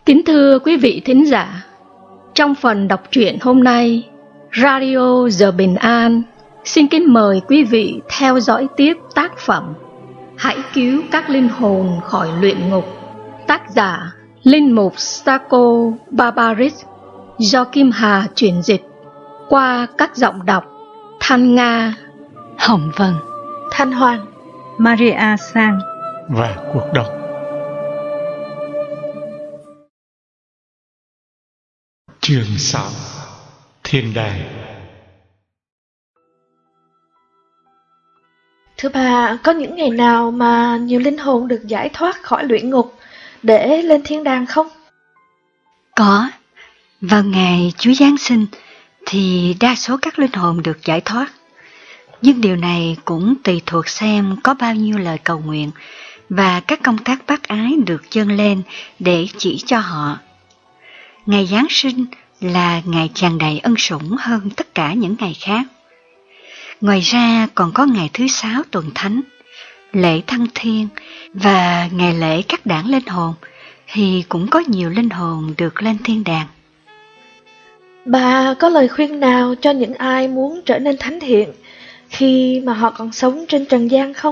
Kính thưa quý vị thính giả, trong phần đọc truyện hôm nay, Radio Giờ Bình An xin kính mời quý vị theo dõi tiếp tác phẩm Hãy cứu các linh hồn khỏi luyện ngục, tác giả Linh mục Sako Barbaris, do Kim Hà chuyển dịch qua các giọng đọc Thanh Nga, Hồng Vân, Thanh Hoàng, Maria Sang và Cuộc Đọc. Chương 6: Thiên đàng. Thưa bà, có những ngày nào mà nhiều linh hồn được giải thoát khỏi luyện ngục để lên thiên đàng không? Có. Vào ngày Chúa Giáng sinh thì đa số các linh hồn được giải thoát. Nhưng điều này cũng tùy thuộc xem có bao nhiêu lời cầu nguyện và các công tác bác ái được dâng lên để chỉ cho họ. Ngày Giáng sinh là ngày tràn đầy ân sủng hơn tất cả những ngày khác. Ngoài ra còn có ngày thứ 6 tuần thánh, lễ thăng thiên và ngày lễ các đảng linh hồn thì cũng có nhiều linh hồn được lên thiên đàng. Bà có lời khuyên nào cho những ai muốn trở nên thánh thiện khi mà họ còn sống trên trần gian không?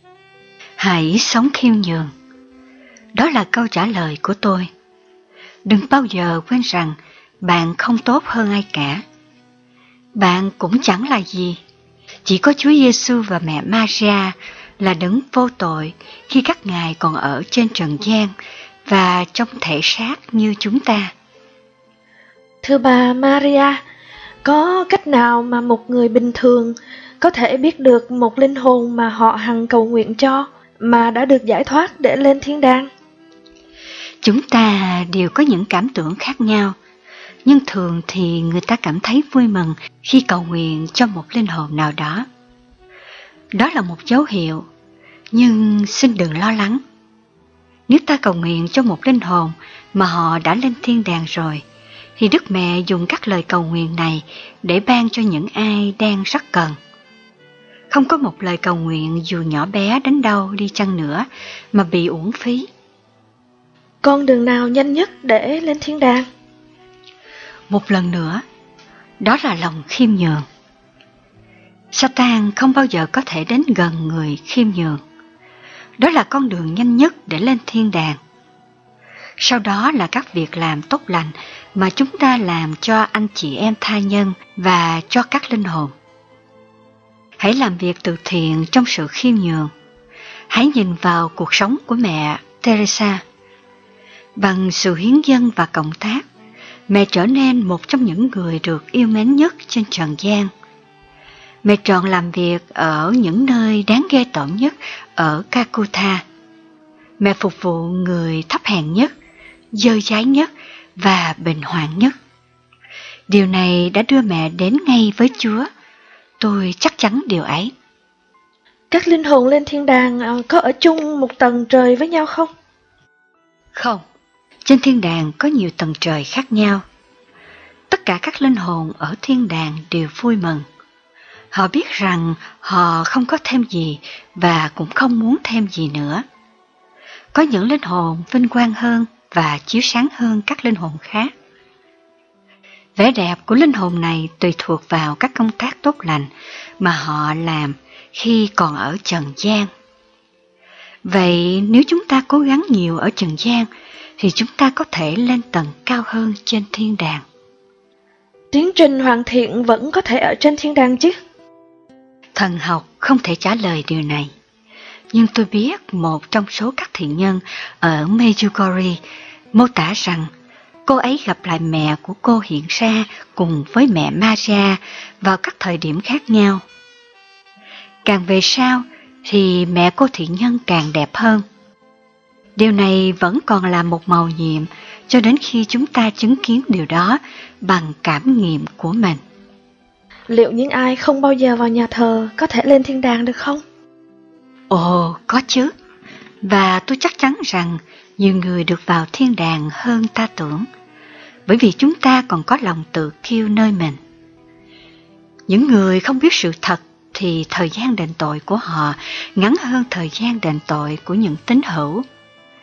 Hãy sống khiêm nhường. Đó là câu trả lời của tôi. Đừng bao giờ quên rằng bạn không tốt hơn ai cả. Bạn cũng chẳng là gì. Chỉ có Chúa Giêsu và mẹ Maria là đấng vô tội khi các ngài còn ở trên trần gian và trong thể xác như chúng ta. Thưa bà Maria, có cách nào mà một người bình thường có thể biết được một linh hồn mà họ hằng cầu nguyện cho mà đã được giải thoát để lên thiên đàng? Chúng ta đều có những cảm tưởng khác nhau, nhưng thường thì người ta cảm thấy vui mừng khi cầu nguyện cho một linh hồn nào đó. Đó là một dấu hiệu, nhưng xin đừng lo lắng. Nếu ta cầu nguyện cho một linh hồn mà họ đã lên thiên đàng rồi, thì Đức Mẹ dùng các lời cầu nguyện này để ban cho những ai đang rất cần. Không có một lời cầu nguyện dù nhỏ bé đến đâu đi chăng nữa mà bị uổng phí. Con đường nào nhanh nhất để lên thiên đàng? Một lần nữa, đó là lòng khiêm nhường. Satan không bao giờ có thể đến gần người khiêm nhường. Đó là con đường nhanh nhất để lên thiên đàng. Sau đó là các việc làm tốt lành mà chúng ta làm cho anh chị em tha nhân và cho các linh hồn. Hãy làm việc từ thiện trong sự khiêm nhường. Hãy nhìn vào cuộc sống của mẹ Teresa. Bằng sự hiến dâng và cộng tác, mẹ trở nên một trong những người được yêu mến nhất trên trần gian. Mẹ chọn làm việc ở những nơi đáng ghê tởm nhất ở Calcutta. Mẹ phục vụ người thấp hèn nhất, dơ dáy nhất và bình hoàng nhất. Điều này đã đưa mẹ đến ngay với Chúa. Tôi chắc chắn điều ấy. Các linh hồn lên thiên đàng có ở chung một tầng trời với nhau không? Không, trên thiên đàng có nhiều tầng trời khác nhau. Tất cả các linh hồn ở thiên đàng đều vui mừng. Họ biết rằng họ không có thêm gì và cũng không muốn thêm gì nữa. Có những linh hồn vinh quang hơn và chiếu sáng hơn các linh hồn khác. Vẻ đẹp của linh hồn này tùy thuộc vào các công tác tốt lành mà họ làm khi còn ở trần gian. Vậy nếu chúng ta cố gắng nhiều ở trần gian thì chúng ta có thể lên tầng cao hơn trên thiên đàng. Tiến trình hoàn thiện vẫn có thể ở trên thiên đàng chứ? Thần học không thể trả lời điều này. Nhưng tôi biết một trong số các thiện nhân ở Medjugorje mô tả rằng cô ấy gặp lại mẹ của cô hiện ra cùng với mẹ Maria vào các thời điểm khác nhau. Càng về sau thì mẹ cô thiện nhân càng đẹp hơn. Điều này vẫn còn là một mầu nhiệm cho đến khi chúng ta chứng kiến điều đó bằng cảm nghiệm của mình. Liệu những ai không bao giờ vào nhà thờ có thể lên thiên đàng được không? Ồ, có chứ. Và tôi chắc chắn rằng nhiều người được vào thiên đàng hơn ta tưởng, bởi vì chúng ta còn có lòng tự kiêu nơi mình. Những người không biết sự thật thì thời gian đền tội của họ ngắn hơn thời gian đền tội của những tín hữu.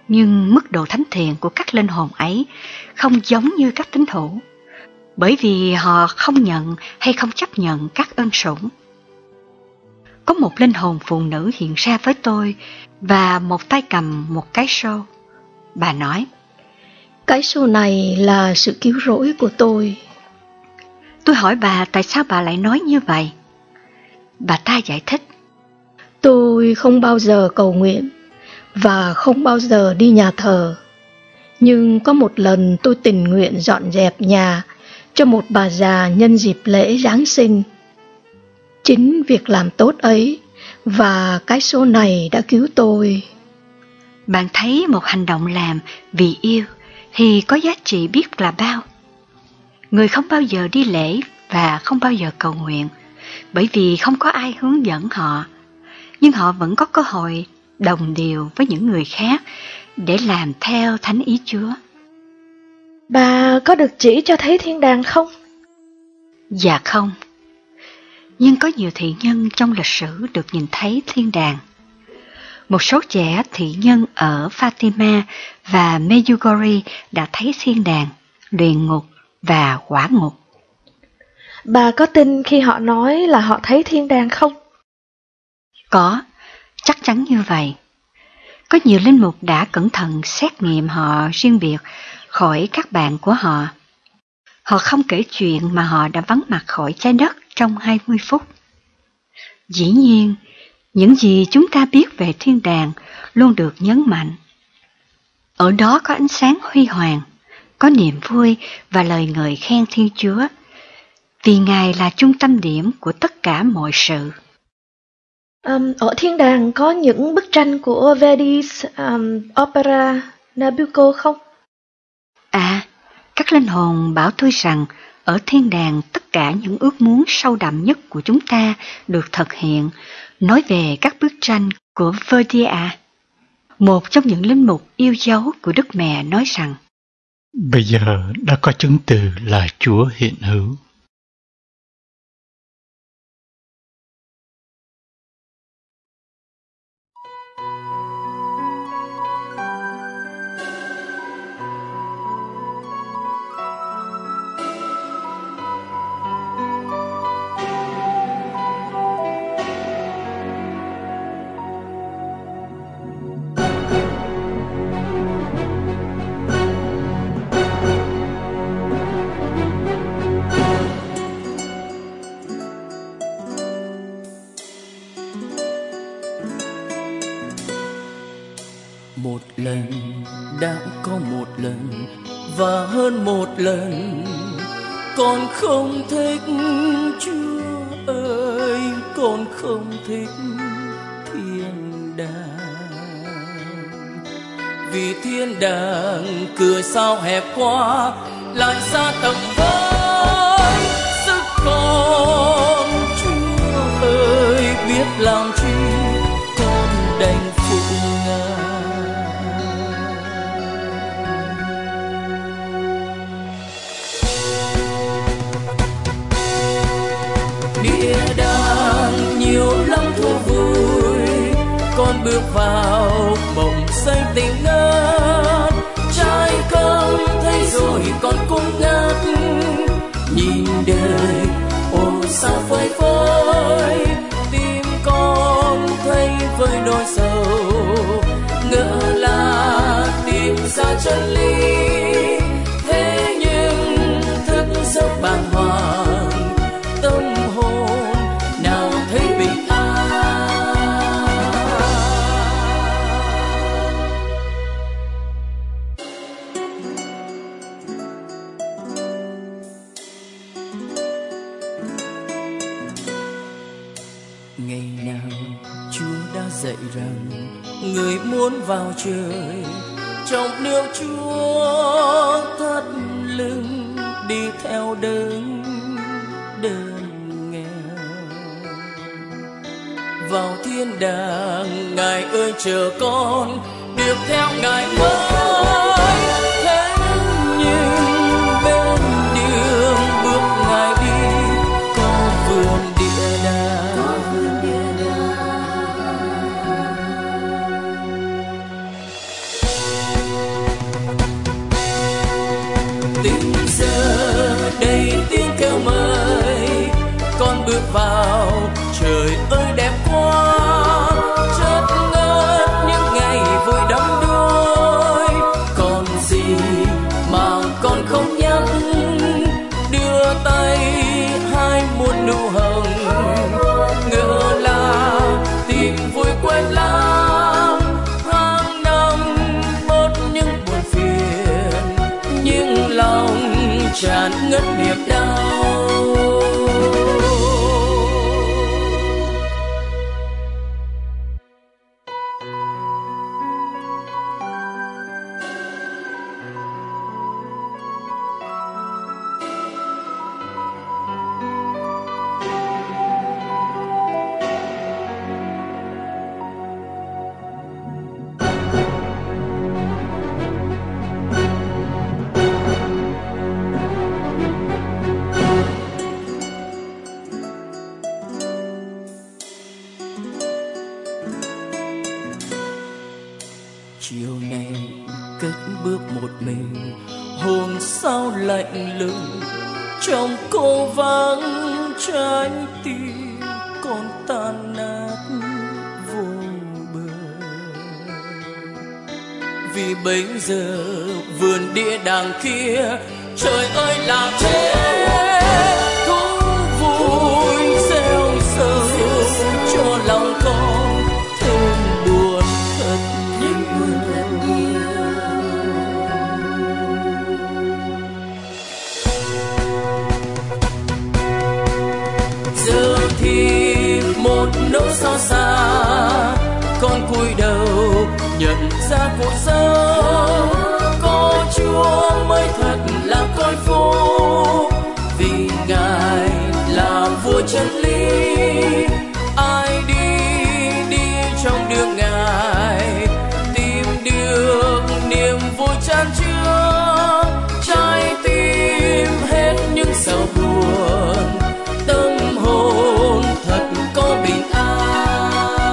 Nhưng mức độ thánh thiện của các linh hồn ấy không giống như các tín hữu, bởi vì họ không nhận hay không chấp nhận các ân sủng. Có một linh hồn phụ nữ hiện ra với tôi và một tay cầm một cái xô. Bà nói, cái xô này là sự cứu rỗi của tôi. Tôi hỏi bà tại sao bà lại nói như vậy. Bà ta giải thích, tôi không bao giờ cầu nguyện và không bao giờ đi nhà thờ. Nhưng có một lần tôi tình nguyện dọn dẹp nhà cho một bà già nhân dịp lễ Giáng sinh. Chính việc làm tốt ấy và cái số này đã cứu tôi. Bạn thấy một hành động làm vì yêu thì có giá trị biết là bao. Người không bao giờ đi lễ và không bao giờ cầu nguyện, bởi vì không có ai hướng dẫn họ, nhưng họ vẫn có cơ hội đồng điều với những người khác để làm theo thánh ý Chúa. Bà có được chỉ cho thấy thiên đàng không? Dạ không. Nhưng có nhiều thị nhân trong lịch sử được nhìn thấy thiên đàng. Một số trẻ thị nhân ở Fatima và Medjugorje đã thấy thiên đàng, luyện ngục và quả ngục. Bà có tin khi họ nói là họ thấy thiên đàng không? Có, chắc chắn như vậy. Có nhiều linh mục đã cẩn thận xét nghiệm họ riêng biệt khỏi các bạn của họ. Họ không kể chuyện mà họ đã vắng mặt khỏi trái đất trong 20 phút. Dĩ nhiên, những gì chúng ta biết về thiên đàng luôn được nhấn mạnh. Ở đó có ánh sáng huy hoàng, có niềm vui và lời ngợi khen Thiên Chúa, vì Ngài là trung tâm điểm của tất cả mọi sự. Ở thiên đàng có những bức tranh của Verdi's opera Nabucco không? Các linh hồn bảo tôi rằng ở thiên đàng tất cả những ước muốn sâu đậm nhất của chúng ta được thực hiện, nói về các bức tranh của Verdi. Một trong những linh mục yêu dấu của Đức Mẹ nói rằng, bây giờ đã có chứng từ là Chúa hiện hữu. Một lần, đã có một lần và hơn một lần, con không thích Chúa ơi, con không thích thiên đàng. Vì thiên đàng cửa sao hẹp quá, lại xa tầm với sức con. Chúa ơi, biết làm chi con đành phụ Ngài. Địa đàng nhiều lắm thú vui, con bước vào mộng xanh tình ngát. Trái cơm thấy rồi con cũng ngát, nhìn đời ô sao phơi phới. Tim con thấy vơi nỗi sầu, ngỡ là tìm ra chân lý. Thế nhưng thức giấc bàng hoàng, tâm hồn nào thấy bình an. Ngày nào Chúa đã dạy rằng người muốn vào trời, trong nước Chúa thắt lưng đi theo đơn nghèo. Vào thiên đàng Ngài ơi chờ con được theo Ngài mới. Thế nhưng bên đường bước Ngài đi có vườn địa đàng. Tình giờ đầy tiếng kêu mời, con bước vào trời ơi đẹp quá. Chợt ngỡ những ngày vui đắm đuối, còn gì mà con không nhắc. Đưa tay hai muôn nụ hồng, ngỡ là tìm vui quên lãng. Tháng năm bớt những buồn phiền, nhưng lòng tràn ngất niềm đau. Chiều nay cất bước một mình, hồn sao lạnh lùng trong cô vắng. Trái tim con tan nát vô bờ, vì bấy giờ vườn địa đàng kia trời ơi là thế. Thú vui gieo sầu cho lòng con thêm buồn thật nhiều. Giờ thì một nỗi xót xa, con cúi đầu nhận ra cuộc sống. Có Chúa mới thật là coi phố, vì Ngài là vua chân lý. Ai đi trong đường Ngài, tìm được niềm vui chan chứa. Trái tim hết những sầu buồn, tâm hồn thật có bình an.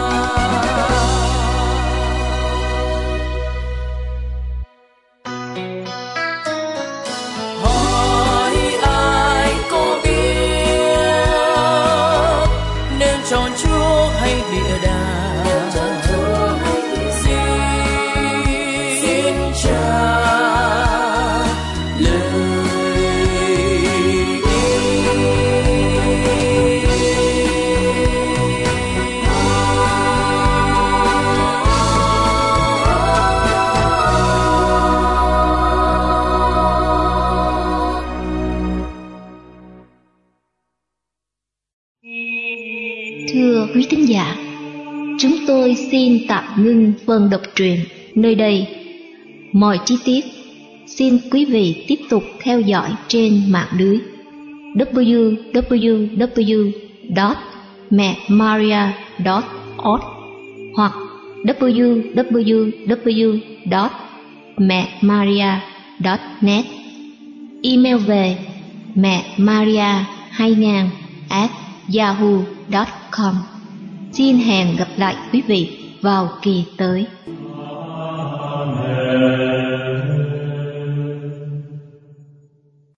Hỏi ai có biết nên chọn Chúa hay địa đàng? Xin trả lời. Thưa quý thính giả, chúng tôi xin tạm ngưng phần đọc truyện nơi đây. Mọi chi tiết xin quý vị tiếp tục theo dõi trên mạng lưới www.mẹmaria.org hoặc www.mẹmaria.net. Email về mẹmaria2000@yahoo.com. Xin hẹn gặp lại quý vị vào kỳ tới. Amen.